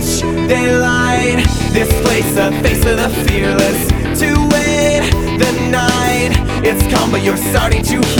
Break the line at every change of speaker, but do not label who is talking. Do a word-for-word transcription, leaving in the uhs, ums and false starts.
touch, they light this place, a face for the fearless. To wait the night, it's calm but you're starting to